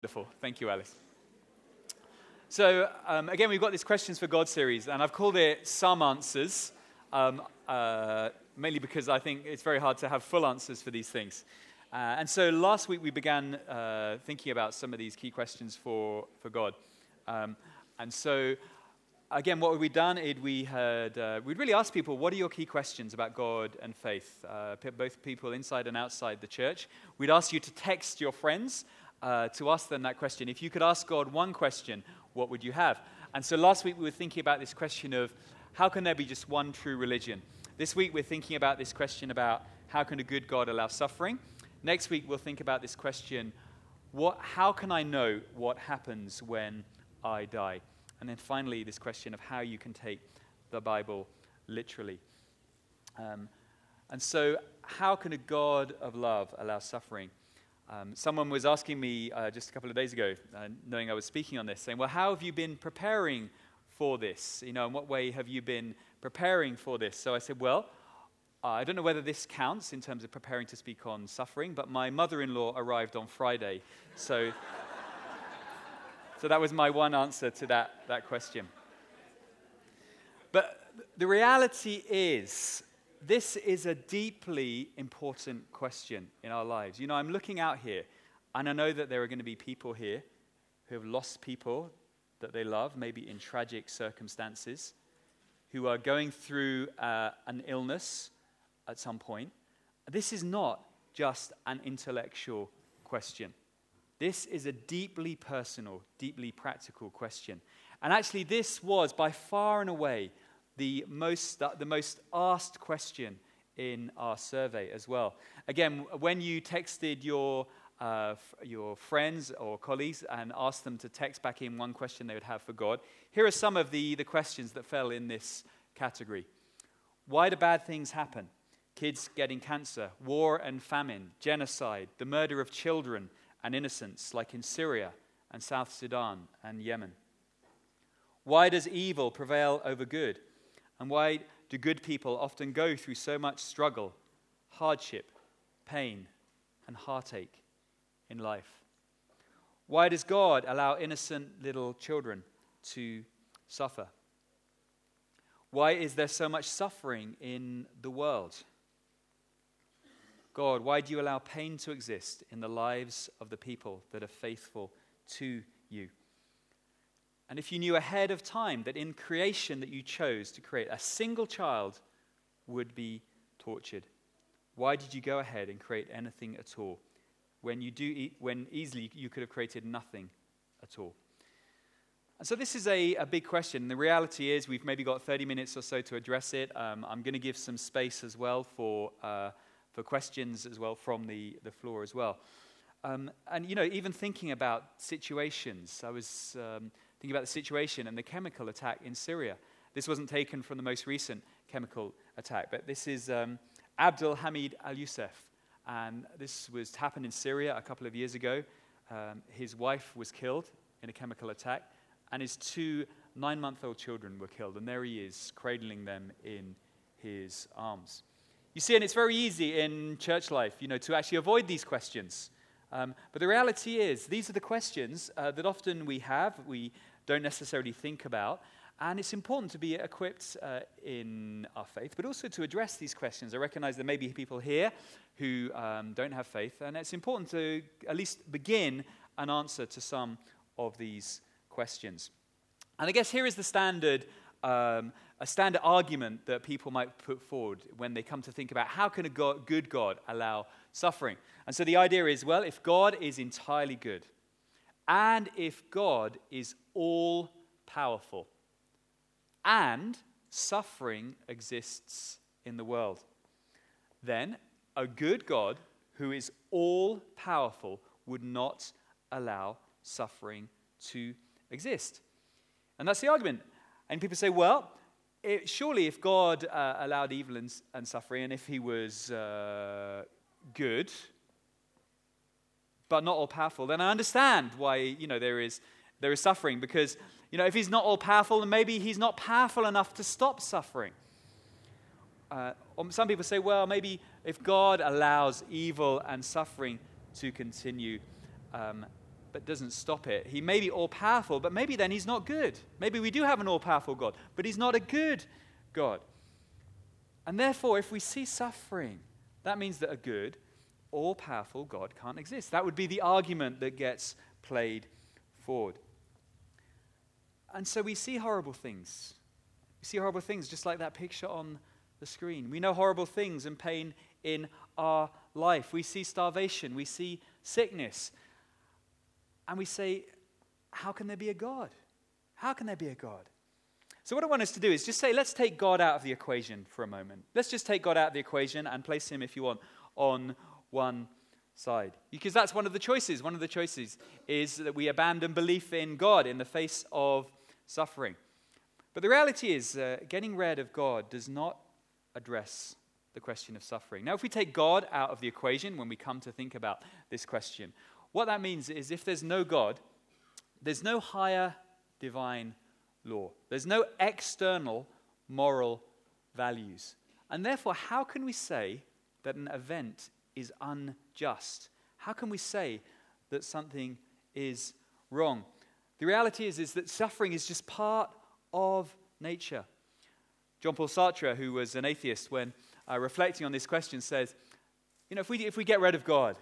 Wonderful. Thank you, Alice. So, again, we've got this Questions for God series, and I've called it Some Answers, mainly because I think it's very hard to have full answers for these things. And so last week we began thinking about some of these key questions for God. And so, again, what we'd done is we'd really asked people, what are your key questions about God and faith? Both people inside and outside the church. We'd asked you to text your friends to ask them that question. If you could ask God one question, what would you have? And so last week we were thinking about this question of how can there be just one true religion? This week we're thinking about this question about how can a good God allow suffering? Next week we'll think about this question, how can I know what happens when I die? And then finally this question of how you can take the Bible literally. And so how can a God of love allow suffering? Someone was asking me just a couple of days ago, knowing I was speaking on this, saying, well, how have you been preparing for this? You know, in what way have you been preparing for this? So I said, well, I don't know whether this counts in terms of preparing to speak on suffering, but my mother-in-law arrived on Friday. So that was my one answer to that question. But the reality is, this is a deeply important question in our lives. You know, I'm looking out here, and I know that there are going to be people here who have lost people that they love, maybe in tragic circumstances, who are going through an illness at some point. This is not just an intellectual question. This is a deeply personal, deeply practical question. And actually, this was by far and away the most asked question in our survey as well. Again, when you texted your friends or colleagues and asked them to text back in one question they would have for God, here are some of the questions that fell in this category. Why do bad things happen? Kids getting cancer, war and famine, genocide, the murder of children and innocents, like in Syria and South Sudan and Yemen. Why does evil prevail over good? And why do good people often go through so much struggle, hardship, pain, and heartache in life? Why does God allow innocent little children to suffer? Why is there so much suffering in the world? God, why do you allow pain to exist in the lives of the people that are faithful to you? And if you knew ahead of time that in creation that you chose to create, a single child would be tortured, why did you go ahead and create anything at all when easily you could have created nothing at all? And so this is a big question. The reality is we've maybe got 30 minutes or so to address it. I'm going to give some space as well for questions as well from the floor as well. And, you know, even thinking about situations, I was thinking about the situation and the chemical attack in Syria. This wasn't taken from the most recent chemical attack, but this is Abdul Hamid al-Yusuf. And this happened in Syria a couple of years ago. His wife was killed in a chemical attack, and his 2 9-month-old children were killed. And there he is, cradling them in his arms. You see, and it's very easy in church life, you know, to actually avoid these questions. But the reality is, these are the questions that often we don't necessarily think about. And it's important to be equipped in our faith, but also to address these questions. I recognize there may be people here who don't have faith, and it's important to at least begin an answer to some of these questions. And I guess here is the standard argument that people might put forward when they come to think about how can a good God allow suffering. And so the idea is, well, if God is entirely good, and if God is all-powerful, and suffering exists in the world, then a good God who is all-powerful would not allow suffering to exist. And that's the argument. And people say, well, surely if God allowed evil and suffering, and if he was good, but not all-powerful, then I understand why, you know, there is suffering. Because, you know, if he's not all-powerful, then maybe he's not powerful enough to stop suffering. Or some people say, well, maybe if God allows evil and suffering to continue, but doesn't stop it. He may be all-powerful, but maybe then he's not good. Maybe we do have an all-powerful God, but he's not a good God. And therefore, if we see suffering, that means that a good, all-powerful God can't exist. That would be the argument that gets played forward. And so we see horrible things. We see horrible things just like that picture on the screen. We know horrible things and pain in our life. We see starvation. We see sickness. And we say, how can there be a God? How can there be a God? So what I want us to do is just say, let's take God out of the equation for a moment. Let's just take God out of the equation and place him, if you want, on one side. Because that's one of the choices. One of the choices is that we abandon belief in God in the face of suffering. But the reality is, getting rid of God does not address the question of suffering. Now, if we take God out of the equation when we come to think about this question, what that means is if there's no God, there's no higher divine law. There's no external moral values. And therefore, how can we say that an event is unjust? How can we say that something is wrong? The reality is that suffering is just part of nature. Jean-Paul Sartre, who was an atheist, when reflecting on this question, says, if we get rid of God,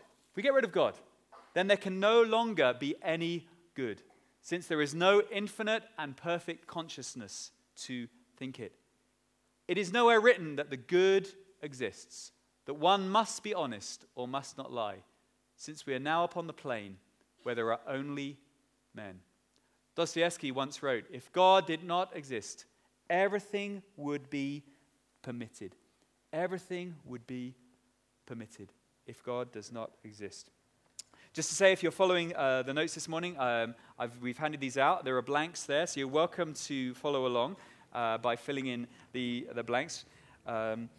then there can no longer be any good, since there is no infinite and perfect consciousness to think it. It is nowhere written that the good exists, that one must be honest or must not lie, since we are now upon the plane where there are only men. Dostoevsky once wrote, if God did not exist, everything would be permitted. Everything would be permitted if God does not exist. Just to say, if you're following the notes this morning, we've handed these out. There are blanks there, so you're welcome to follow along by filling in the blanks. And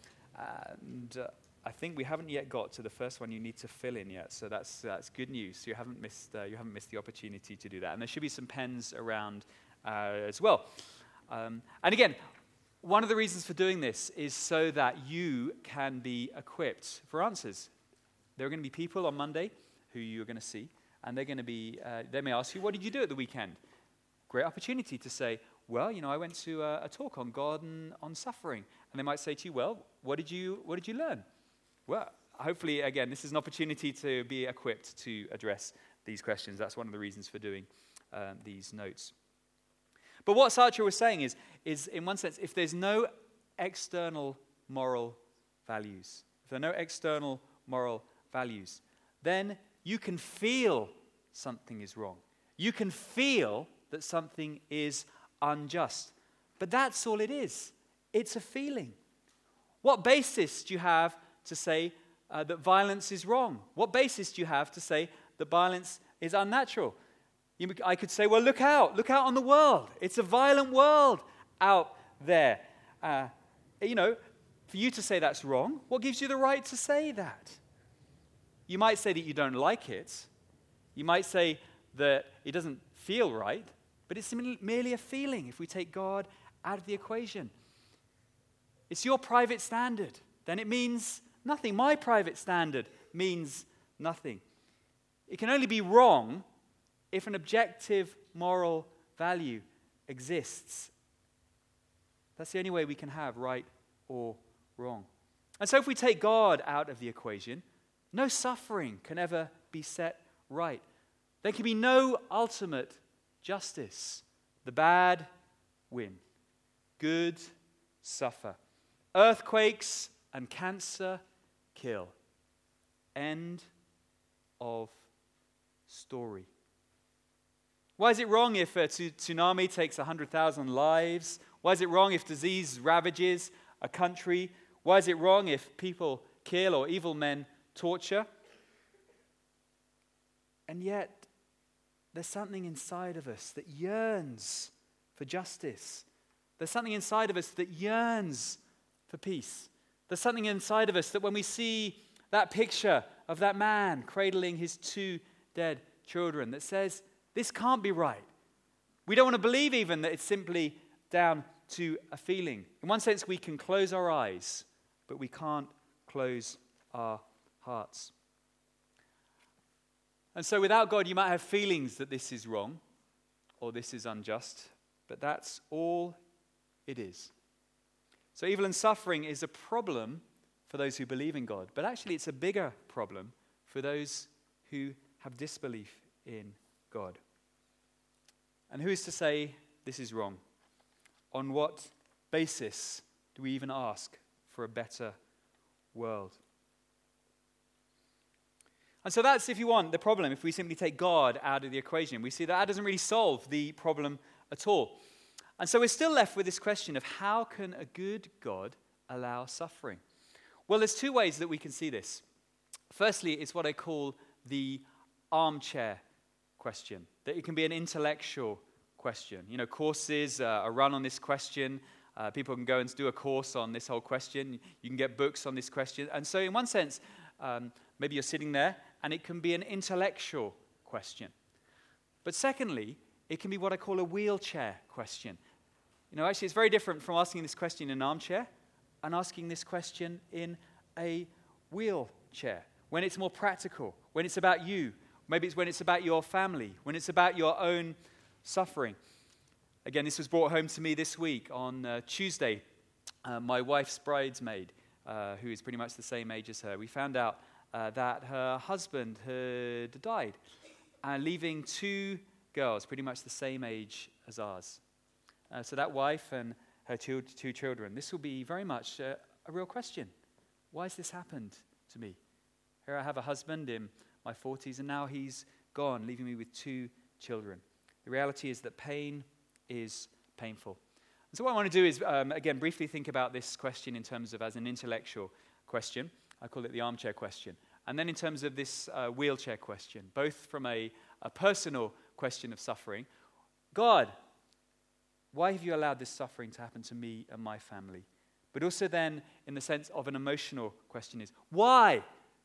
I think we haven't yet got to the first one you need to fill in yet, so that's good news. You haven't missed the opportunity to do that. And there should be some pens around as well. And again, one of the reasons for doing this is so that you can be equipped for answers. There are going to be people on Monday who you're going to see, and they're going to be, they may ask you, what did you do at the weekend? Great opportunity to say, well, I went to a talk on God and on suffering. And they might say to you, well, what did you learn? Well, hopefully, again, this is an opportunity to be equipped to address these questions. That's one of the reasons for doing these notes. But what Sartre was saying is in one sense, if there's no external moral values, then you can feel something is wrong. You can feel that something is unjust. But that's all it is. It's a feeling. What basis do you have to say that violence is wrong? What basis do you have to say that violence is unnatural? I could say, well, look out on the world. It's a violent world out there. For you to say that's wrong, what gives you the right to say that? You might say that you don't like it. You might say that it doesn't feel right, but it's merely a feeling if we take God out of the equation. It's your private standard. Then it means nothing. My private standard means nothing. It can only be wrong if an objective moral value exists. That's the only way we can have right or wrong. And so if we take God out of the equation, no suffering can ever be set right. There can be no ultimate justice. The bad win. Good suffer. Earthquakes and cancer kill. End of story. Why is it wrong if a tsunami takes 100,000 lives? Why is it wrong if disease ravages a country? Why is it wrong if people kill or evil men torture? And yet, there's something inside of us that yearns for justice. There's something inside of us that yearns for peace. There's something inside of us that when we see that picture of that man cradling his 2 dead children, that says, this can't be right. We don't want to believe even that it's simply down to a feeling. In one sense, we can close our eyes, but we can't close our hearts. And so without God, you might have feelings that this is wrong or this is unjust, but that's all it is. So evil and suffering is a problem for those who believe in God, but actually it's a bigger problem for those who have disbelief in God. And who is to say this is wrong? On what basis do we even ask for a better world? And so that's, if you want, the problem. If we simply take God out of the equation, we see that doesn't really solve the problem at all. And so we're still left with this question of how can a good God allow suffering? Well, there's two ways that we can see this. Firstly, it's what I call the armchair question, that it can be an intellectual question. You know, courses are run on this question. People can go and do a course on this whole question. You can get books on this question. And so in one sense, maybe you're sitting there, and it can be an intellectual question. But secondly, it can be what I call a wheelchair question. You know, actually, it's very different from asking this question in an armchair and asking this question in a wheelchair, when it's more practical, when it's about you. Maybe it's when it's about your family, when it's about your own suffering. Again, this was brought home to me this week on Tuesday. My wife's bridesmaid, who is pretty much the same age as her, we found out that her husband had died, leaving two girls pretty much the same age as ours. So that wife and her two children, this will be very much a real question. Why has this happened to me? Here I have a husband in my 40s, and now he's gone, leaving me with two children. The reality is that pain is painful. And so what I want to do is, again, briefly think about this question in terms of as an intellectual question. I call it the armchair question. And then in terms of this wheelchair question, both from a personal question of suffering. God, why have you allowed this suffering to happen to me and my family? But also then in the sense of an emotional question is, why?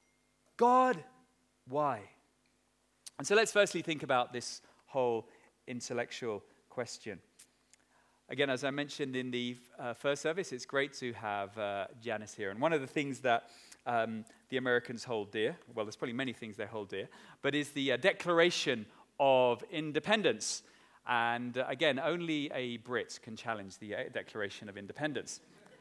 God, why? And so let's firstly think about this whole intellectual question. Again, as I mentioned in the first service, it's great to have Janice here. And one of the things that the Americans hold dear, well, there's probably many things they hold dear, but is the Declaration of Independence. And again, only a Brit can challenge the Declaration of Independence.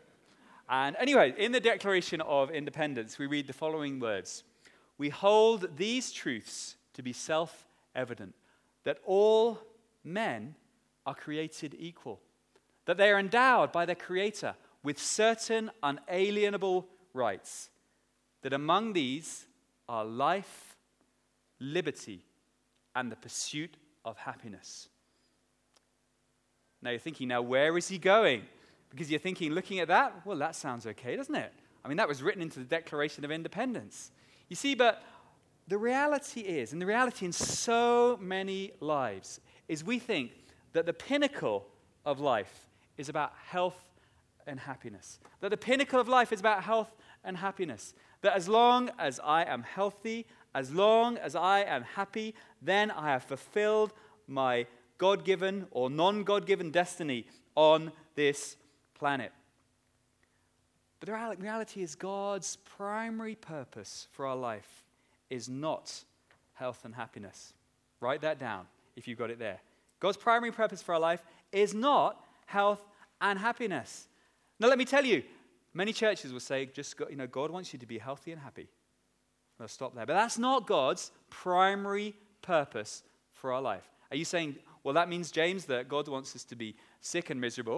And anyway, in the Declaration of Independence, we read the following words. We hold these truths to be self-evident, that all men are created equal, that they are endowed by their Creator with certain unalienable rights, that among these are life, liberty, and the pursuit of happiness. Now you're thinking, now where is he going? Because you're thinking, looking at that, well, that sounds okay, doesn't it? I mean, that was written into the Declaration of Independence. You see, but the reality is, and the reality in so many lives, is we think that the pinnacle of life is about health and happiness. That the pinnacle of life is about health and happiness. That as long as I am healthy, as long as I am happy, then I have fulfilled my God-given or non-God-given destiny on this planet. But the reality is God's primary purpose for our life is not health and happiness. Write that down if you've got it there. God's primary purpose for our life is not health and happiness. Now let me tell you, many churches will say, God wants you to be healthy and happy. I'll stop there. But that's not God's primary purpose for our life. Are you saying, well, that means, James, that God wants us to be sick and miserable?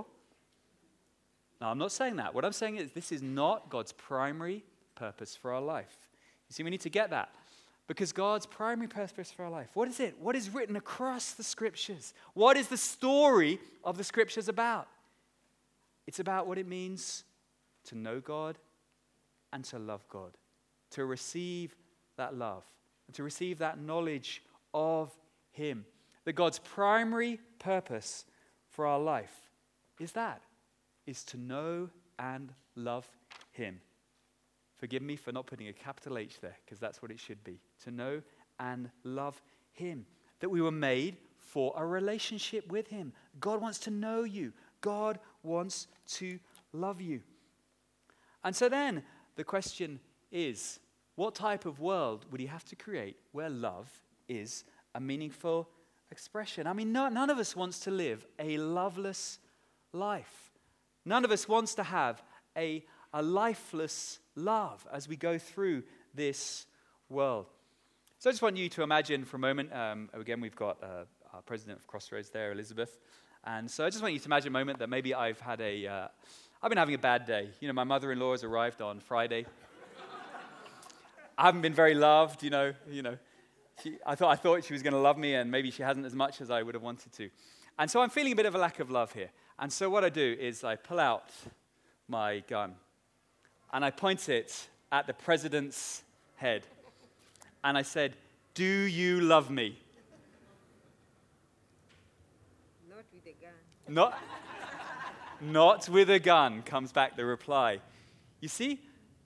No, I'm not saying that. What I'm saying is this is not God's primary purpose for our life. You see, we need to get that. Because God's primary purpose for our life, what is it? What is written across the Scriptures? What is the story of the Scriptures about? It's about what it means to know God and to love God, to receive that love, and to receive that knowledge of Him. That God's primary purpose for our life is to know and love Him. Forgive me for not putting a capital H there, because that's what it should be. To know and love Him. That we were made for a relationship with Him. God wants to know you. God wants to love you. And so then the question is, what type of world would He have to create where love is a meaningful expression. I mean, none of us wants to live a loveless life. None of us wants to have a lifeless love as we go through this world. So I just want you to imagine for a moment, again, we've got our president of Crossroads there, Elizabeth. And so I just want you to imagine a moment that maybe I've been having a bad day. You know, my mother-in-law has arrived on Friday. I haven't been very loved, I thought she was going to love me, and maybe she hasn't as much as I would have wanted to. And so I'm feeling a bit of a lack of love here. And so what I do is I pull out my gun, and I point it at the president's head. And I said, "Do you love me?" Not with a gun. Not with a gun, comes back the reply. You see?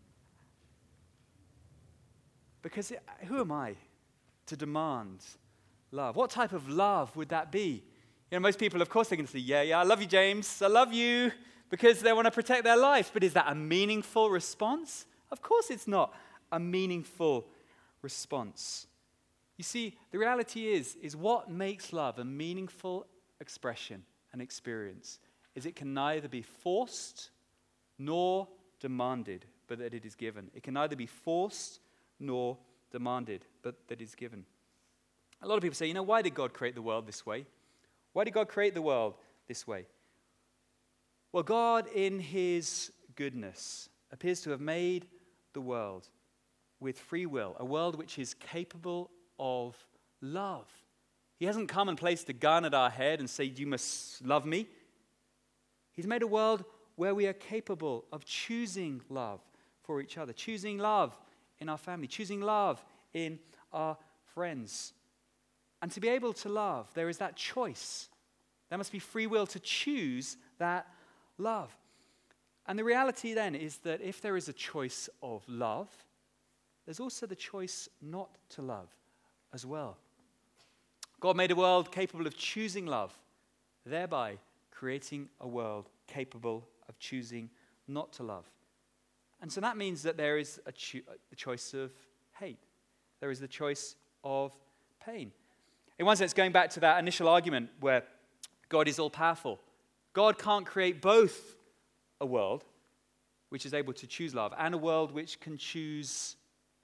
Because who am I to demand love? What type of love would that be? You know, most people, of course, they're going to say, yeah, I love you, James, I love you, because they want to protect their life. But is that a meaningful response? Of course it's not a meaningful response. You see, the reality is what makes love a meaningful expression and experience is it can neither be forced nor demanded, but that it is given. It can neither be forced nor demanded, but that is given. A lot of people say, why did God create the world this way? Why did God create the world this way? Well, God, in his goodness, appears to have made the world with free will, a world which is capable of love. He hasn't come and placed a gun at our head and said, "You must love me." He's made a world where we are capable of choosing love for each other, choosing love in our family, choosing love in our friends. And to be able to love, there is that choice. There must be free will to choose that love. And the reality then is that if there is a choice of love, there's also the choice not to love as well. God made a world capable of choosing love, thereby creating a world capable of choosing not to love. And so that means that there is a choice of hate. There is the choice of pain. In one sense, going back to that initial argument where God is all-powerful, God can't create both a world which is able to choose love and a world which can choose,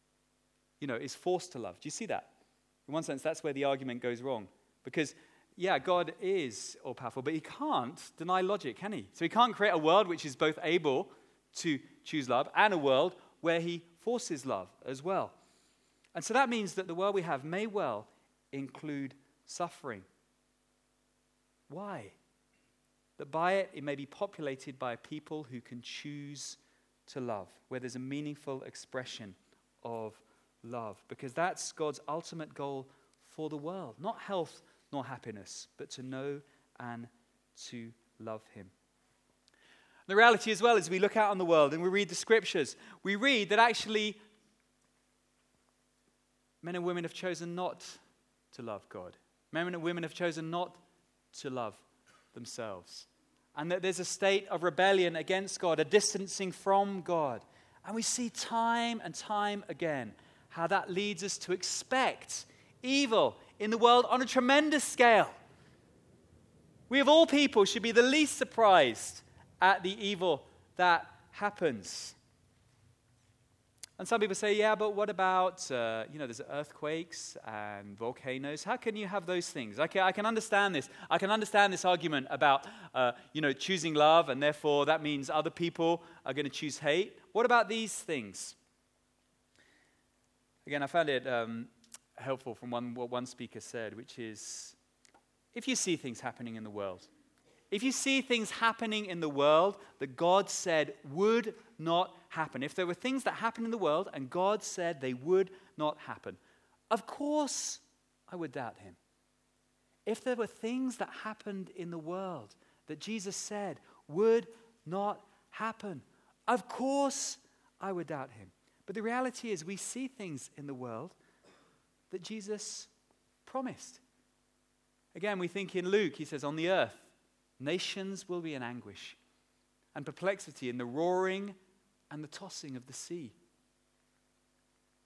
is forced to love. Do you see that? In one sense, that's where the argument goes wrong. Because, God is all-powerful, but he can't deny logic, can he? So he can't create a world which is both able to choose love and a world where he forces love as well. And so that means that the world we have may well include suffering. Why? That by it may be populated by people who can choose to love, where there's a meaningful expression of love, because that's God's ultimate goal for the world. Not health nor happiness, but to know and to love him. The reality as well is we look out on the world and we read the scriptures. We read that actually men and women have chosen not to love God. Men and women have chosen not to love themselves. And that there's a state of rebellion against God, a distancing from God. And we see time and time again how that leads us to expect evil in the world on a tremendous scale. We of all people should be the least surprised at the evil that happens. And some people say, but what about, there's earthquakes and volcanoes. How can you have those things? I can understand this. I can understand this argument about, choosing love, and therefore that means other people are going to choose hate. What about these things? Again, I found it helpful from what one speaker said, which is, if you see things happening in the world, if you see things happening in the world that God said would not happen, if there were things that happened in the world and God said they would not happen, of course I would doubt him. If there were things that happened in the world that Jesus said would not happen, of course I would doubt him. But the reality is we see things in the world that Jesus promised. Again, we think in Luke, he says, on the earth, nations will be in anguish and perplexity in the roaring and the tossing of the sea.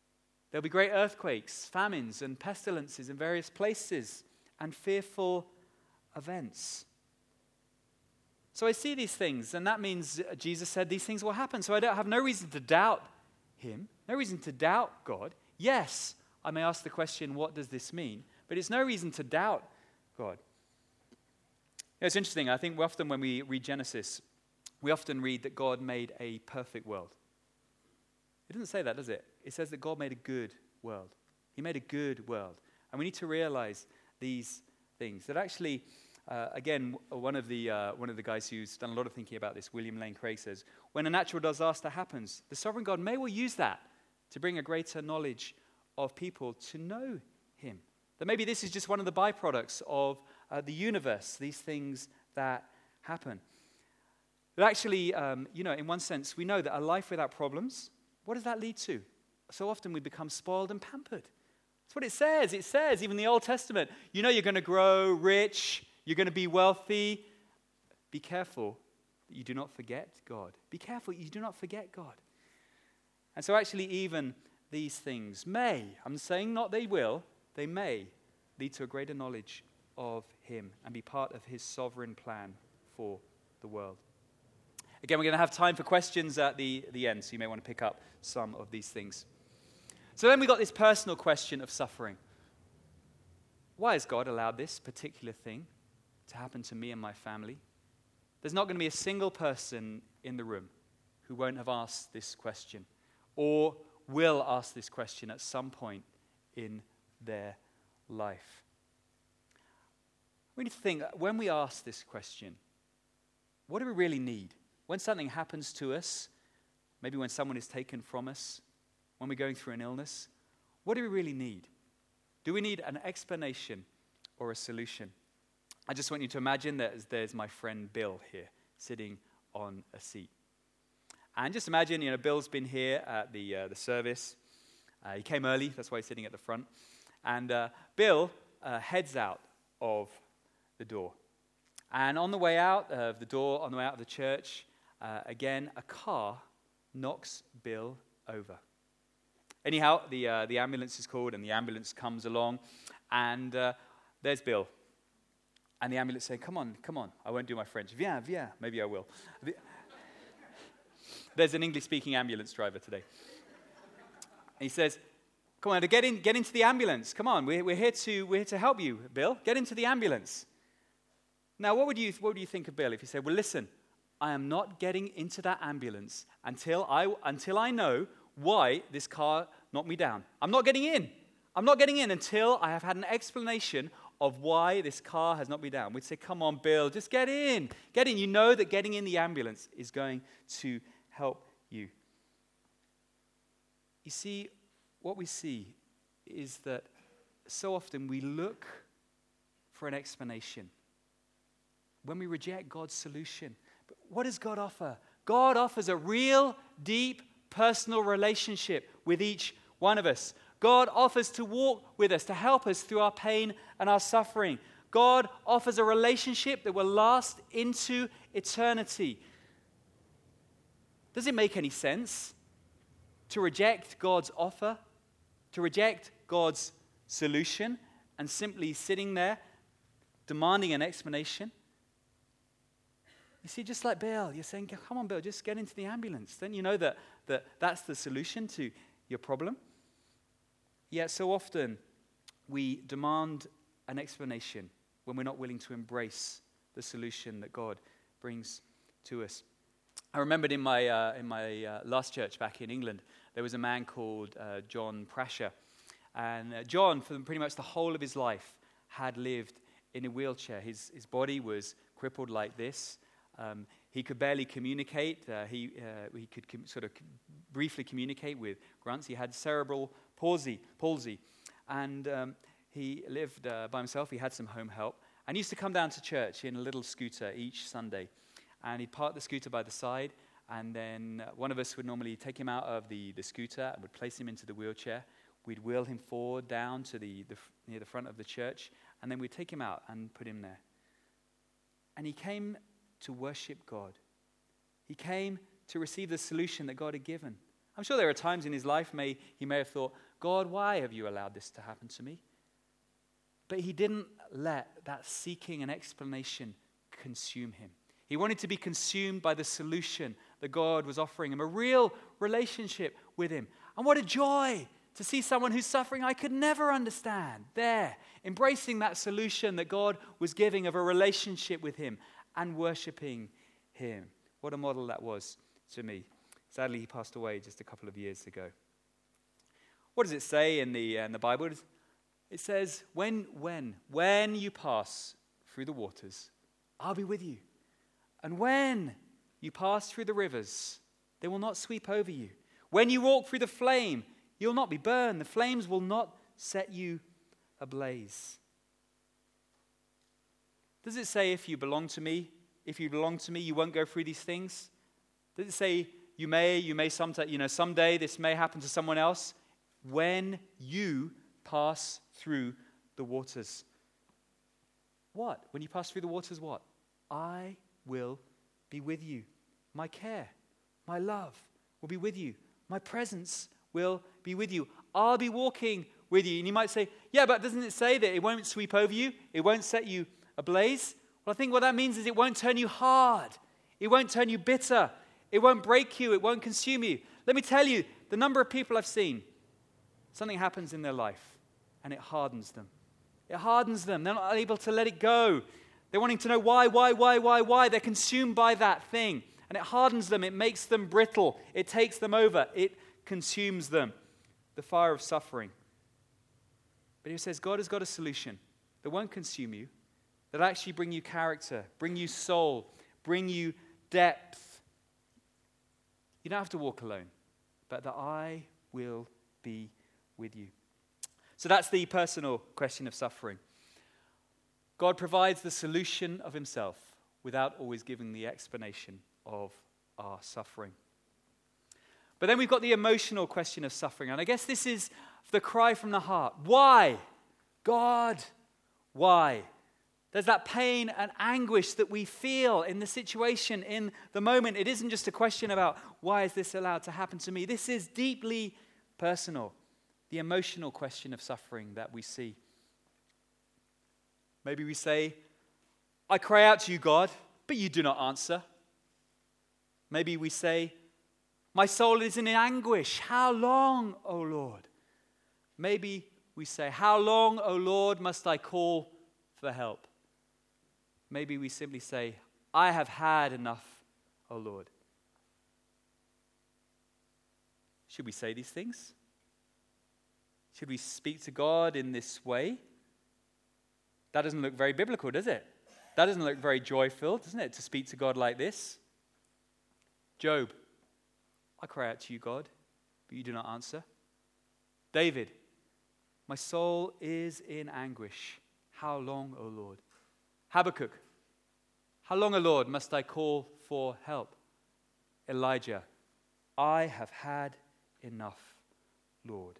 There'll be great earthquakes, famines, and pestilences in various places, and fearful events. So I see these things, and that means Jesus said these things will happen. So I don't have no reason to doubt him, no reason to doubt God. Yes, I may ask the question, what does this mean? But it's no reason to doubt God. It's interesting. I think often when we read Genesis, we often read that God made a perfect world. It doesn't say that, does it? It says that God made a good world. He made a good world. And we need to realize these things. That actually, again, one of the guys who's done a lot of thinking about this, William Lane Craig, says, when a natural disaster happens, the sovereign God may well use that to bring a greater knowledge of people to know him. That maybe this is just one of the byproducts of the universe, these things that happen. But actually, in one sense, we know that a life without problems, what does that lead to? So often we become spoiled and pampered. That's what it says. It says, even in the Old Testament, you're going to grow rich, you're going to be wealthy. Be careful that you do not forget God. Be careful you do not forget God. And so actually even these things may, I'm saying not they will, they may lead to a greater knowledge of him and be part of his sovereign plan for the world. Again, we're going to have time for questions at the end, so you may want to pick up some of these things. So then we got this personal question of suffering. Why has God allowed this particular thing to happen to me and my family? There's not going to be a single person in the room who won't have asked this question or will ask this question at some point in their life. We need to think, when we ask this question, what do we really need? When something happens to us, maybe when someone is taken from us, when we're going through an illness, what do we really need? Do we need an explanation or a solution? I just want you to imagine that there's my friend Bill here, sitting on a seat. And just imagine, Bill's been here at the service. He came early, that's why he's sitting at the front. And Bill heads out of the door. And on the way out of the door, on the way out of the church, again, a car knocks Bill over. Anyhow, the ambulance is called, and the ambulance comes along, and there's Bill. And the ambulance says, come on, I won't do my French. Viens, maybe I will. There's an English-speaking ambulance driver today. And he says, come on, get into the ambulance. Come on, we're here to help you, Bill. Get into the ambulance. Now, what would you think of Bill if he said, well, listen, I am not getting into that ambulance until I know why this car knocked me down. I'm not getting in. I'm not getting in until I have had an explanation of why this car has knocked me down. We'd say, come on, Bill, just get in. Get in. You know that getting in the ambulance is going to help you. You see, what we see is that so often we look for an explanation when we reject God's solution. But what does God offer? God offers a real, deep, personal relationship with each one of us. God offers to walk with us, to help us through our pain and our suffering. God offers a relationship that will last into eternity. Does it make any sense to reject God's offer, to reject God's solution, and simply sitting there demanding an explanation? You see, just like Bill, you're saying, come on, Bill, just get into the ambulance. Then you know that's the solution to your problem. Yet so often we demand an explanation when we're not willing to embrace the solution that God brings to us. I remembered in my last church back in England, there was a man called John Prasher. And John, for pretty much the whole of his life, had lived in a wheelchair. His body was crippled like this. He could barely communicate. He could sort of briefly communicate with grunts. He had cerebral palsy. And he lived by himself. He had some home help. And he used to come down to church in a little scooter each Sunday. And he'd park the scooter by the side. And then one of us would normally take him out of the scooter and would place him into the wheelchair. We'd wheel him forward down to near the front of the church. And then we'd take him out and put him there. And he came to worship God. He came to receive the solution that God had given. I'm sure there are times in his life he may have thought, God, why have you allowed this to happen to me? But he didn't let that seeking an explanation consume him. He wanted to be consumed by the solution that God was offering him, a real relationship with him. And what a joy to see someone who's suffering I could never understand there, embracing that solution that God was giving of a relationship with him and worshiping him. What a model that was to me. Sadly, he passed away just a couple of years ago. What does it say in the Bible? It says, when you pass through the waters, I'll be with you. And when you pass through the rivers, they will not sweep over you. When you walk through the flame, you'll not be burned. The flames will not set you ablaze. Does it say if you belong to me, you won't go through these things? Does it say you may someday this may happen to someone else? When you pass through the waters. What? When you pass through the waters, what? I will be with you. My care, my love will be with you. My presence will be with you. I'll be walking with you. And you might say, yeah, but doesn't it say that it won't sweep over you? It won't set you ablaze? Well, I think what that means is it won't turn you hard. It won't turn you bitter. It won't break you. It won't consume you. Let me tell you, the number of people I've seen, something happens in their life and it hardens them. It hardens them. They're not able to let it go. They're wanting to know why. They're consumed by that thing. And it hardens them. It makes them brittle. It takes them over. It consumes them. The fire of suffering. But he says God has got a solution that won't consume you, that actually bring you character, bring you soul, bring you depth. You don't have to walk alone, but that I will be with you. So that's the personal question of suffering. God provides the solution of himself without always giving the explanation of our suffering. But then we've got the emotional question of suffering. And I guess this is the cry from the heart. Why? God, why? There's that pain and anguish that we feel in the situation, in the moment. It isn't just a question about why is this allowed to happen to me? This is deeply personal. The emotional question of suffering that we see. Maybe we say, I cry out to you, God, but you do not answer. Maybe we say, my soul is in anguish. How long, O Lord? Maybe we say, how long, O Lord, must I call for help? Maybe we simply say, I have had enough, O Lord. Should we say these things? Should we speak to God in this way? That doesn't look very biblical, does it? That doesn't look very joy-filled, doesn't it, to speak to God like this? Job, I cry out to you, God, but you do not answer. David, my soul is in anguish. How long, O Lord? Habakkuk, how long, O Lord, must I call for help? Elijah, I have had enough, Lord.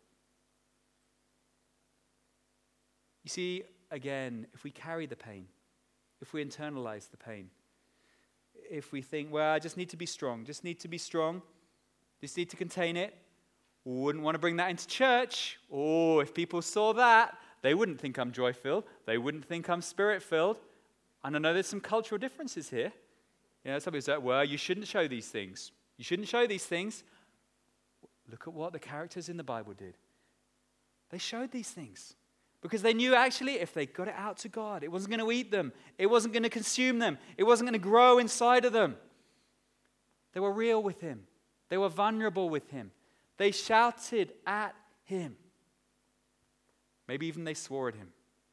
You see, again, if we carry the pain, if we internalize the pain, if we think, well, I just need to be strong, just need to contain it, wouldn't want to bring that into church. Oh, if people saw that, they wouldn't think I'm joy-filled. They wouldn't think I'm spirit-filled. And I know there's some cultural differences here. You know, some people say, well, you shouldn't show these things. You shouldn't show these things. Look at what the characters in the Bible did. They showed these things. Because they knew actually if they got it out to God, it wasn't going to eat them. It wasn't going to consume them. It wasn't going to grow inside of them. They were real with him. They were vulnerable with him. They shouted at him. Maybe even they swore at him.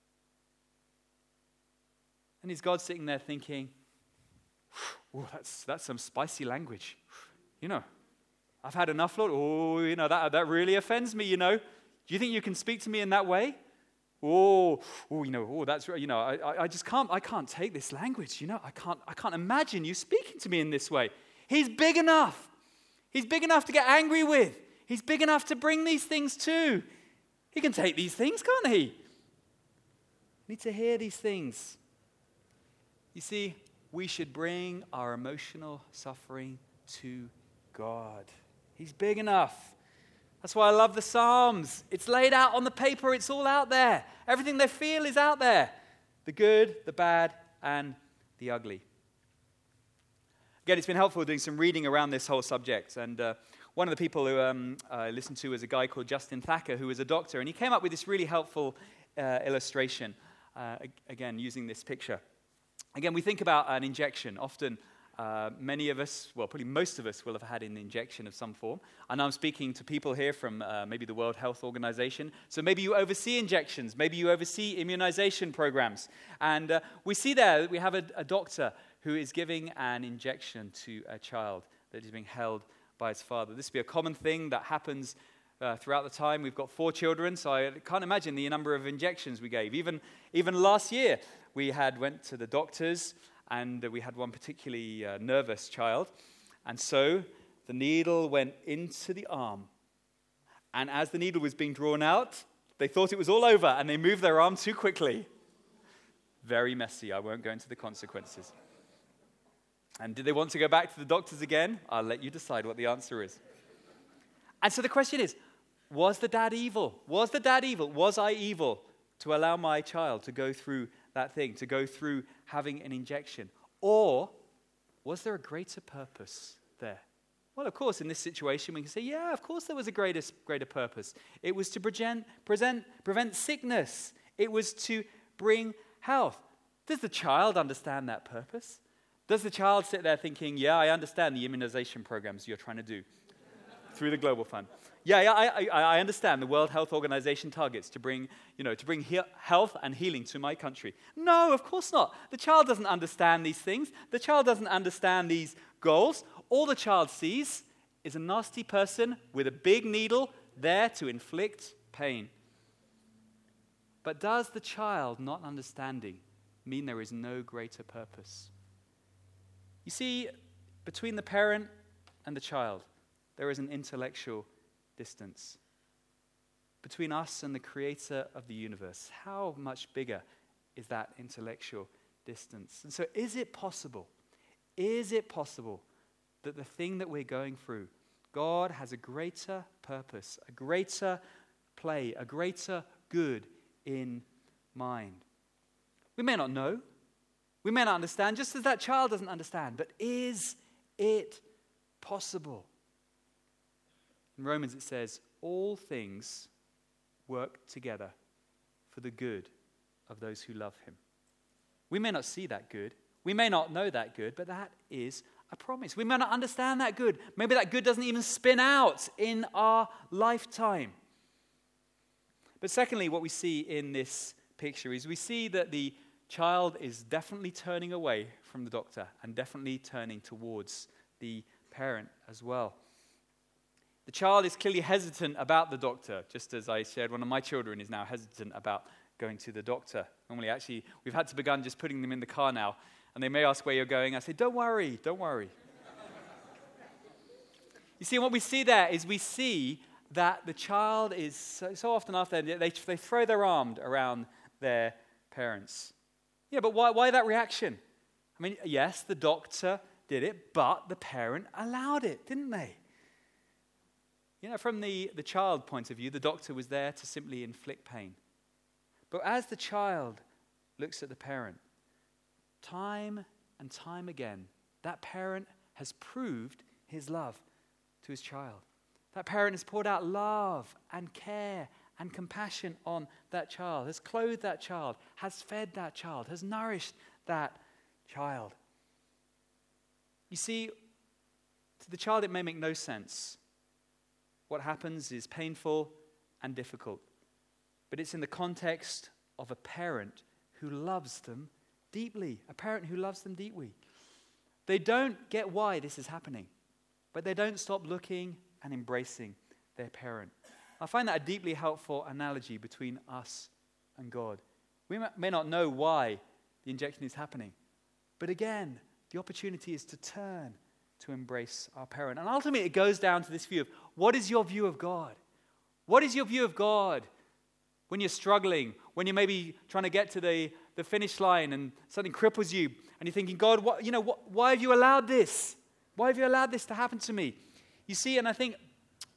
And is God sitting there thinking, oh, that's some spicy language. You know, I've had enough, Lord. Oh, you know, that really offends me, you know. Do you think you can speak to me in that way? That's right. You know, I just can't. I can't take this language. You know, I can't imagine you speaking to me in this way. He's big enough. He's big enough to get angry with. He's big enough to bring these things to. He can take these things, can't he? We need to hear these things. You see, we should bring our emotional suffering to God. He's big enough. That's why I love the Psalms. It's laid out on the paper. It's all out there. Everything they feel is out there. The good, the bad, and the ugly. Again, it's been helpful doing some reading around this whole subject. And one of the people who I listened to was a guy called Justin Thacker, who was a doctor. And he came up with this really helpful illustration, again, using this picture. Again, we think about an injection. Often, many of us, well, probably most of us will have had an injection of some form. And I'm speaking to people here from maybe the World Health Organization. So maybe you oversee injections. Maybe you oversee immunization programs. And we see there that we have a doctor who is giving an injection to a child that is being held by his father. This would be a common thing that happens throughout the time. We've got 4 children, so I can't imagine the number of injections we gave. Even last year, we went to the doctors, and we had one particularly nervous child. And so the needle went into the arm. And as the needle was being drawn out, they thought it was all over, and they moved their arm too quickly. Very messy. I won't go into the consequences. And did they want to go back to the doctors again? I'll let you decide what the answer is. And so the question is, was the dad evil? Was the dad evil? Was I evil to allow my child to go through that thing, to go through having an injection? Or was there a greater purpose there? Well, of course, in this situation, we can say, yeah, of course there was a greater purpose. It was to prevent sickness. It was to bring health. Does the child understand that purpose? Does the child sit there thinking, yeah, I understand the immunization programs you're trying to do through the Global Fund? Yeah, I understand the World Health Organization targets to bring health and healing to my country. No, of course not. The child doesn't understand these things. The child doesn't understand these goals. All the child sees is a nasty person with a big needle there to inflict pain. But does the child not understanding mean there is no greater purpose? You see, between the parent and the child, there is an intellectual distance. Between us and the creator of the universe, how much bigger is that intellectual distance? And so is it possible that the thing that we're going through, God has a greater purpose, a greater play, a greater good in mind? We may not know. We may not understand, just as that child doesn't understand. But is it possible? In Romans it says, all things work together for the good of those who love him. We may not see that good. We may not know that good, but that is a promise. We may not understand that good. Maybe that good doesn't even spin out in our lifetime. But secondly, what we see in this picture is we see that the child is definitely turning away from the doctor and definitely turning towards the parent as well. The child is clearly hesitant about the doctor, just as I shared, one of my children is now hesitant about going to the doctor. Normally, actually, we've had to begin just putting them in the car now, and they may ask where you're going. I say, don't worry. You see, what we see there is we see that the child is so often after they throw their arm around their parents. Yeah, but why that reaction? I mean, yes, the doctor did it, but the parent allowed it, didn't they? You know, from the child point of view, the doctor was there to simply inflict pain. But as the child looks at the parent, time and time again, that parent has proved his love to his child. That parent has poured out love and care and compassion on that child, has clothed that child, has fed that child, has nourished that child. You see, to the child it may make no sense. What happens is painful and difficult. But it's in the context of a parent who loves them deeply. A parent who loves them deeply. They don't get why this is happening, but they don't stop looking and embracing their parent. I find that a deeply helpful analogy between us and God. We may not know why the injection is happening, but again, the opportunity is to turn to embrace our parent. And ultimately, it goes down to this view of, what is your view of God? What is your view of God when you're struggling, when you're maybe trying to get to the finish line and something cripples you, and you're thinking, God, why have you allowed this? Why have you allowed this to happen to me? You see, and I think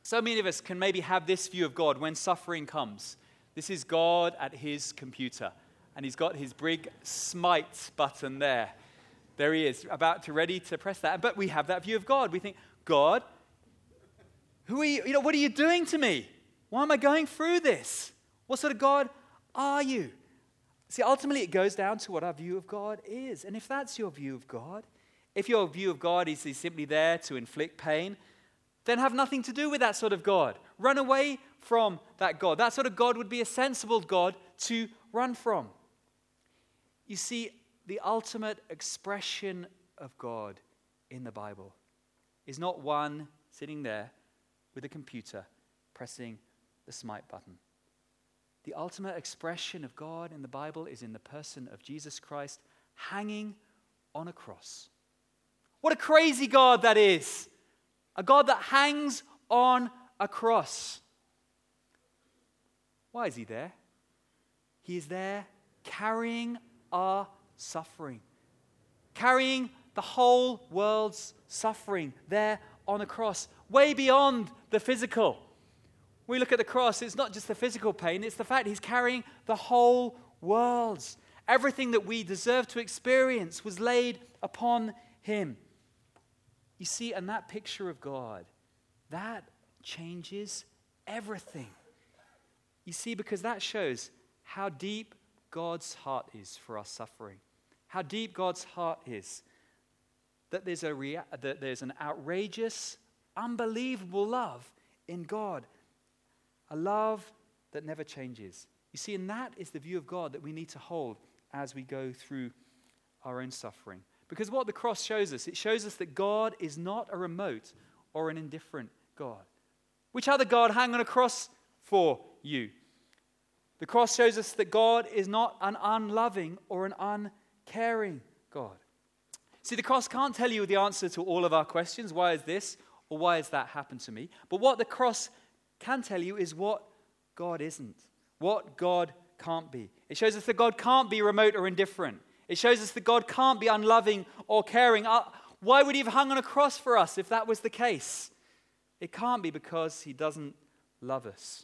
So many of us can maybe have this view of God when suffering comes. This is God at his computer, and he's got his big smite button there. There he is, ready to press that. But we have that view of God. We think, God, who are you? What are you doing to me? Why am I going through this? What sort of God are you? See, ultimately it goes down to what our view of God is. And if that's your view of God, if your view of God is he's simply there to inflict pain, then have nothing to do with that sort of God. Run away from that God. That sort of God would be a sensible God to run from. You see, the ultimate expression of God in the Bible is not one sitting there with a computer pressing the smite button. The ultimate expression of God in the Bible is in the person of Jesus Christ hanging on a cross. What a crazy God that is! A God that hangs on a cross. Why is he there? He is there carrying our suffering, carrying the whole world's suffering there on a cross, way beyond the physical. When we look at the cross, it's not just the physical pain, it's the fact he's carrying the whole world's. Everything that we deserve to experience was laid upon him. You see, and that picture of God, that changes everything. You see, because that shows how deep God's heart is for our suffering. How deep God's heart is. That there's an outrageous, unbelievable love in God. A love that never changes. You see, and that is the view of God that we need to hold as we go through our own suffering. Because what the cross shows us, it shows us that God is not a remote or an indifferent God. Which other God hang on a cross for you? The cross shows us that God is not an unloving or an uncaring God. See, the cross can't tell you the answer to all of our questions. Why is this or why has that happened to me? But what the cross can tell you is what God isn't. What God can't be. It shows us that God can't be remote or indifferent. It shows us that God can't be unloving or caring. Why would he have hung on a cross for us if that was the case? It can't be because he doesn't love us.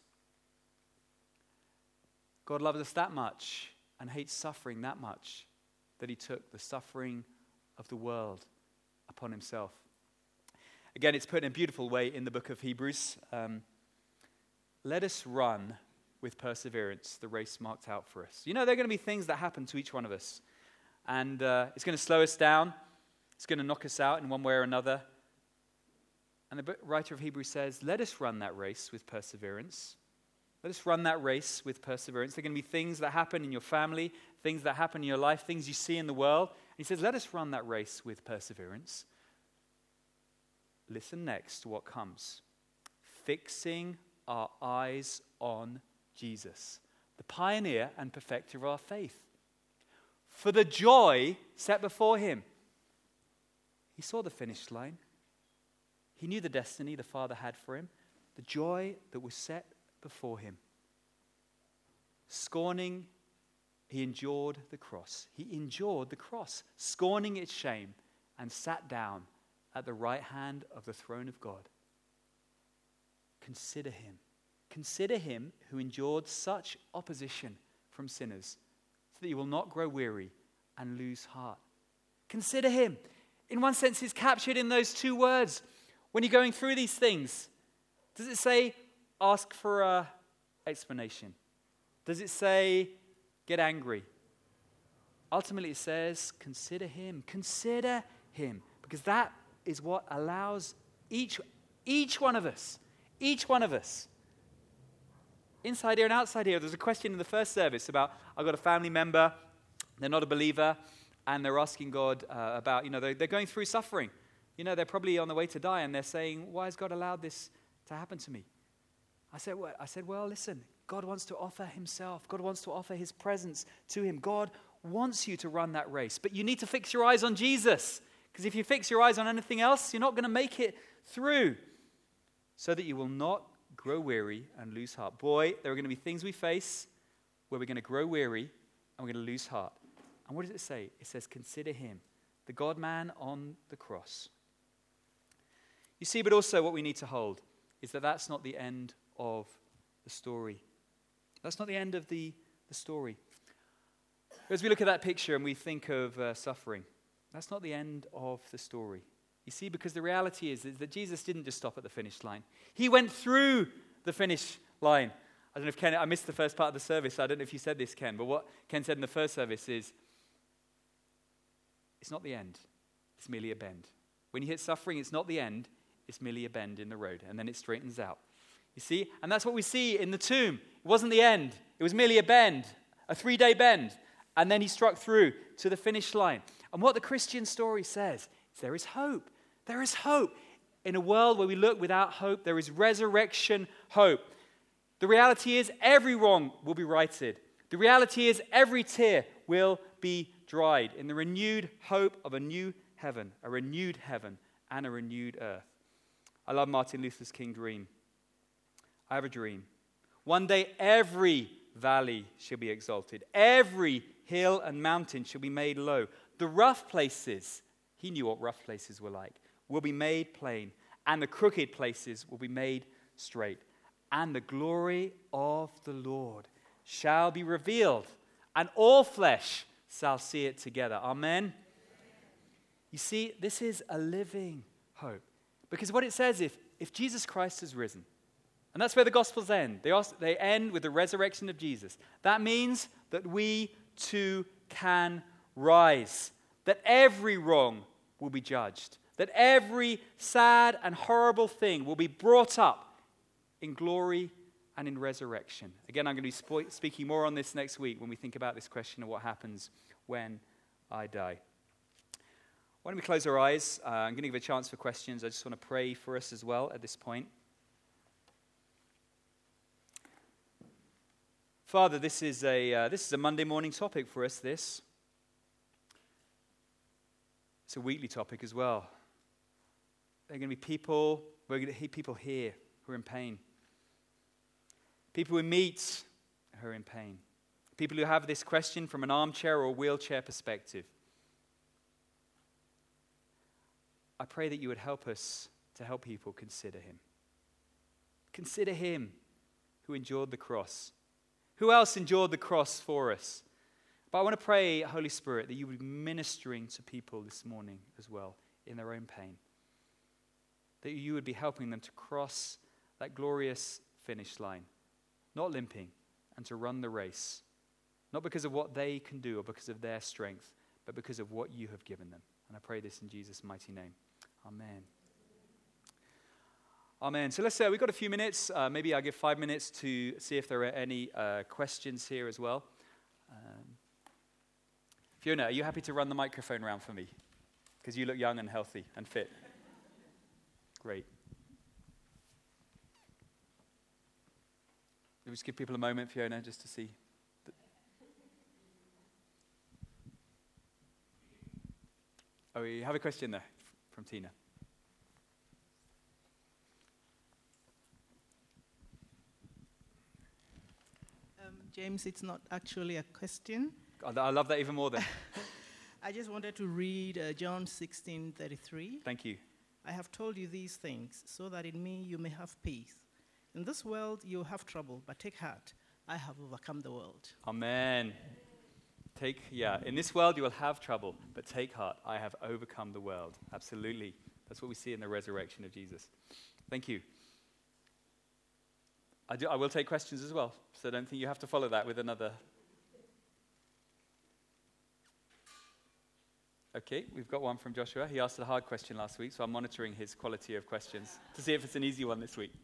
God loves us that much and hates suffering that much that he took the suffering of the world upon himself. Again, it's put in a beautiful way in the book of Hebrews. Let us run with perseverance the race marked out for us. You know, there are going to be things that happen to each one of us. And it's going to slow us down. It's going to knock us out in one way or another. And the writer of Hebrews says, let us run that race with perseverance. Let us run that race with perseverance. There are going to be things that happen in your family, things that happen in your life, things you see in the world. And he says, let us run that race with perseverance. Listen next to what comes. Fixing our eyes on Jesus, the pioneer and perfecter of our faith. For the joy set before him. He saw the finish line. He knew the destiny the Father had for him. The joy that was set before him. Scorning, he endured the cross. He endured the cross, scorning its shame, and sat down at the right hand of the throne of God. Consider him. Consider him who endured such opposition from sinners, so that you will not grow weary and lose heart. Consider him. In one sense, he's captured in those two words. When you're going through these things, does it say, ask for an explanation? Does it say, get angry? Ultimately, it says, consider him. Consider him. Because that is what allows each one of us, inside here and outside here. There's a question in the first service about, I've got a family member, they're not a believer, and they're asking God about, they're going through suffering. They're probably on the way to die, and they're saying, why has God allowed this to happen to me? I said, well, listen, God wants to offer himself. God wants to offer his presence to him. God wants you to run that race, but you need to fix your eyes on Jesus, because if you fix your eyes on anything else, you're not going to make it through, so that you will not grow weary and lose heart. Boy, there are going to be things we face where we're going to grow weary and we're going to lose heart. And what does it say? It says, consider him, the God-man on the cross. You see, but also what we need to hold is that that's not the end of the story. That's not the end of the story. As we look at that picture and we think of suffering, that's not the end of the story. You see, because the reality is that Jesus didn't just stop at the finish line. He went through the finish line. I don't know if Ken, I missed the first part of the service. I don't know if you said this, Ken, but what Ken said in the first service is, it's not the end. It's merely a bend. When you hit suffering, it's not the end. It's merely a bend in the road, and then it straightens out. You see? And that's what we see in the tomb. It wasn't the end. It was merely a bend, a 3-day bend. And then he struck through to the finish line. And what the Christian story says is there is hope. There is hope. In a world where we look without hope, there is resurrection hope. The reality is every wrong will be righted. The reality is every tear will be dried in the renewed hope of a new heaven, and a renewed earth. I love Martin Luther's King dream. I have a dream. One day every valley shall be exalted. Every hill and mountain shall be made low. The rough places, he knew what rough places were like, will be made plain. And the crooked places will be made straight. And the glory of the Lord shall be revealed. And all flesh shall see it together. Amen. You see, this is a living hope. Because what it says, if Jesus Christ has risen, and that's where the Gospels end. They end with the resurrection of Jesus. That means that we too can rise. That every wrong will be judged. That every sad and horrible thing will be brought up in glory and in resurrection. Again, I'm going to be speaking more on this next week when we think about this question of what happens when I die. Why don't we close our eyes? I'm going to give a chance for questions. I just want to pray for us as well at this point. Father, this is a Monday morning topic for us, this. It's a weekly topic as well. There are going to be people, we're going to hear people here who are in pain. People we meet who are in pain. People who have this question from an armchair or wheelchair perspective. I pray that you would help us to help people consider him. Consider him who endured the cross. Who else endured the cross for us? But I want to pray, Holy Spirit, that you would be ministering to people this morning as well in their own pain. That you would be helping them to cross that glorious finish line, not limping, and to run the race. Not because of what they can do or because of their strength, but because of what you have given them. And I pray this in Jesus' mighty name. Amen. Amen. So we've got a few minutes. Maybe I'll give 5 minutes to see if there are any questions here as well. Fiona, are you happy to run the microphone around for me? Because you look young and healthy and fit. Great. We'll just give people a moment, Fiona, just to see. Oh, we have a question there from Tina. James, it's not actually a question. I love that even more then. I just wanted to read John 16:33. Thank you. I have told you these things so that in me you may have peace. In this world you have trouble, but take heart. I have overcome the world. Amen. In this world you will have trouble, but take heart. I have overcome the world. Absolutely. That's what we see in the resurrection of Jesus. Thank you. I will take questions as well, so I don't think you have to follow that with another. Okay, we've got one from Joshua. He asked a hard question last week, so I'm monitoring his quality of questions to see if it's an easy one this week.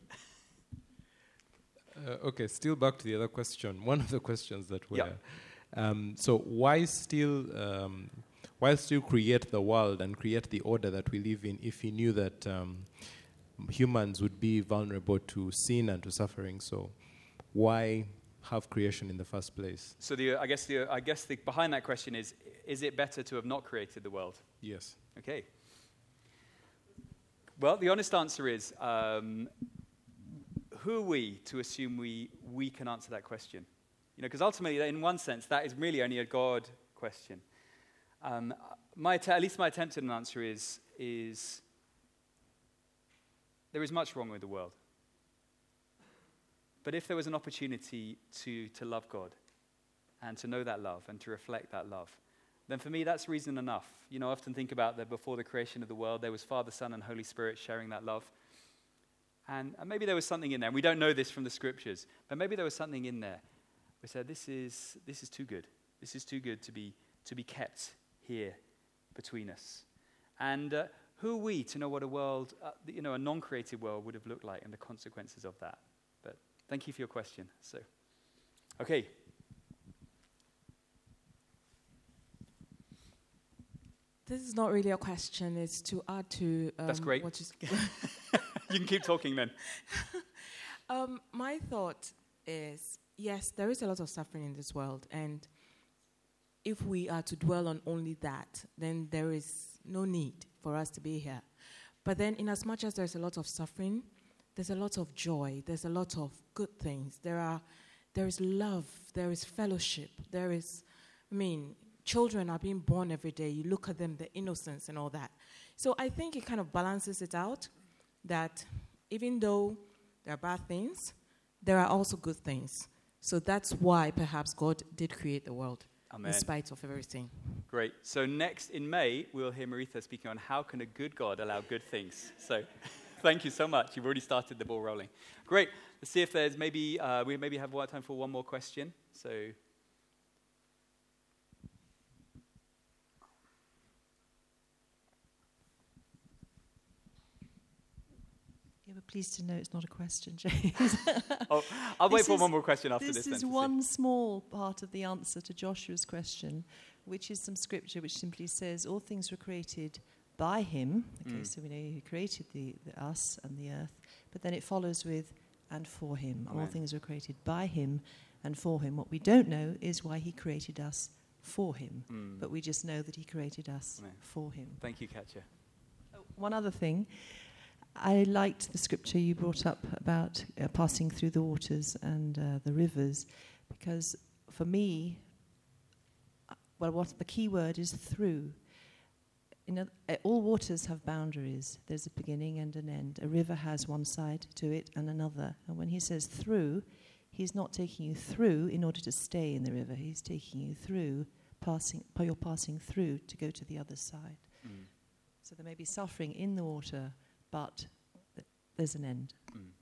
Okay, still back to the other question. One of the questions that were, yeah. So why still create the world and create the order that we live in if he knew that humans would be vulnerable to sin and to suffering? So why have creation in the first place? So I guess the behind that question is it better to have not created the world? Yes. Okay. Well, the honest answer is, who are we to assume we can answer that question? Because ultimately, in one sense, that is really only a God question. At least my attempt at an answer is there is much wrong with the world. But if there was an opportunity to love God and to know that love and to reflect that love, then for me that's reason enough. I often think about that before the creation of the world, there was Father, Son, and Holy Spirit sharing that love. And maybe there was something in there. And we don't know this from the scriptures, but maybe there was something in there. We said, this is too good. This is too good to be kept here between us. And who are we to know what a world, a non-created world would have looked like and the consequences of that? But thank you for your question. So, okay. This is not really a question. It's to add to that's great. What you You can keep talking then. My thought is, yes, there is a lot of suffering in this world, and if we are to dwell on only that, then there is no need for us to be here. But then, in as much as there's a lot of suffering, there's a lot of joy, there's a lot of good things. There is love, there is fellowship, children are being born every day. You look at them, the innocence and all that. So I think it kind of balances it out, that even though there are bad things, there are also good things. So that's why perhaps God did create the world. Amen. In spite of everything. Great. So next in May, we'll hear Maritha speaking on how can a good God allow good things. So thank you so much. You've already started the ball rolling. Great. Let's see if there's we maybe have time for one more question. So... Yeah, but pleased to know it's not a question, James. I'll wait for one more question after this. This is one small part of the answer to Joshua's question, which is some scripture which simply says, all things were created by him. Okay, so we know he created the us and the earth. But then it follows with, and for him. Amen. All things were created by him and for him. What we don't know is why he created us for him. But we just know that he created us for him. Thank you, Katja. One other thing. I liked the scripture you brought up about passing through the waters and the rivers, because for me, what the key word is through. All waters have boundaries. There's a beginning and an end. A river has one side to it and another. And when he says through, he's not taking you through in order to stay in the river. He's taking you through, you're passing through to go to the other side. So there may be suffering in the water, but there's an end.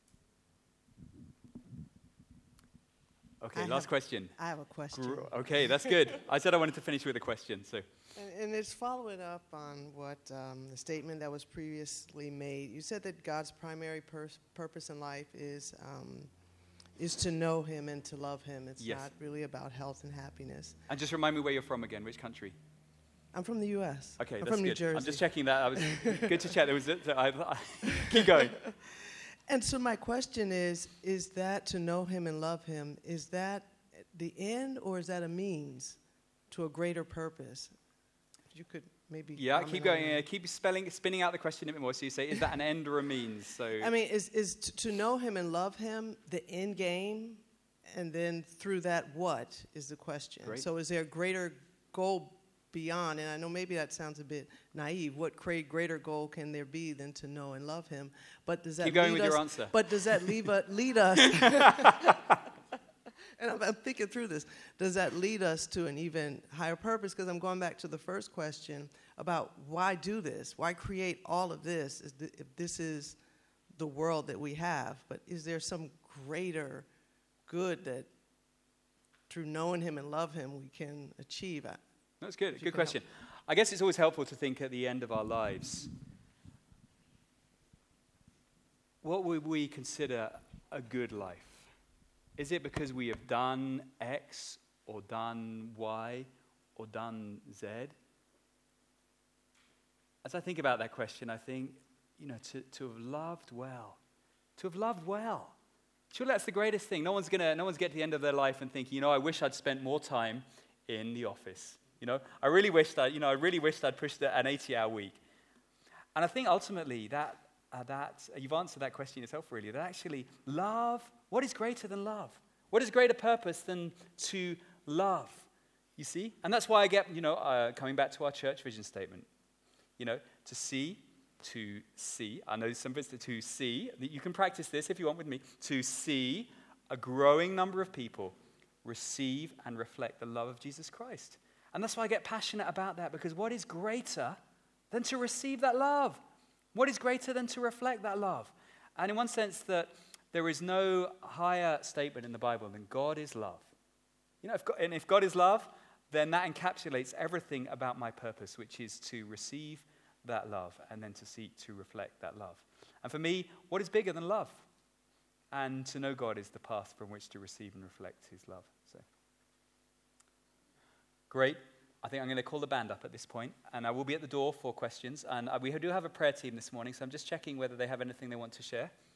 Okay, last question. I have a question. Okay, that's good. I said I wanted to finish with a question. So, and it's following up on what the statement that was previously made. You said that God's primary purpose in life is to know him and to love him. It's not really about health and happiness. And just remind me where you're from again, which country? I'm from the U.S. Okay, I'm that's from good. New Jersey. I'm just checking that. I was good to check. Keep going. And so my question is that to know him and love him, is that the end or is that a means to a greater purpose? You could maybe... Yeah, keep going. Keep spinning out the question a bit more. So you say, is that an end or a means? So I mean, is to know him and love him the end game? And then through that, what is the question? Great. So is there a greater goal beyond, and I know maybe that sounds a bit naive, what greater goal can there be than to know and love him? But does that keep going with your answer. But does that lead us? And I'm thinking through this. Does that lead us to an even higher purpose? Because I'm going back to the first question about why do this? Why create all of this? If this is the world that we have, but is there some greater good that through knowing him and love him we can achieve? That's good. Good question. I guess it's always helpful to think at the end of our lives, what would we consider a good life? Is it because we have done X or done Y or done Z? As I think about that question, I think, to have loved well. To have loved well. Surely that's the greatest thing. No one's get to the end of their life and think, I wish I'd spent more time in the office. I really wished I'd pushed an 80-hour week. And I think ultimately that you've answered that question yourself, really, that actually love, what is greater than love? What is greater purpose than to love? You see? And that's why I get, coming back to our church vision statement, to see. I know some of it's to see. You can practice this if you want with me. To see a growing number of people receive and reflect the love of Jesus Christ. And that's why I get passionate about that, because what is greater than to receive that love? What is greater than to reflect that love? And in one sense, that there is no higher statement in the Bible than God is love. You know, if God is love, then that encapsulates everything about my purpose, which is to receive that love and then to seek to reflect that love. And for me, what is bigger than love? And to know God is the path from which to receive and reflect his love. So, great. I think I'm going to call the band up at this point, and I will be at the door for questions. And we do have a prayer team this morning, so I'm just checking whether they have anything they want to share.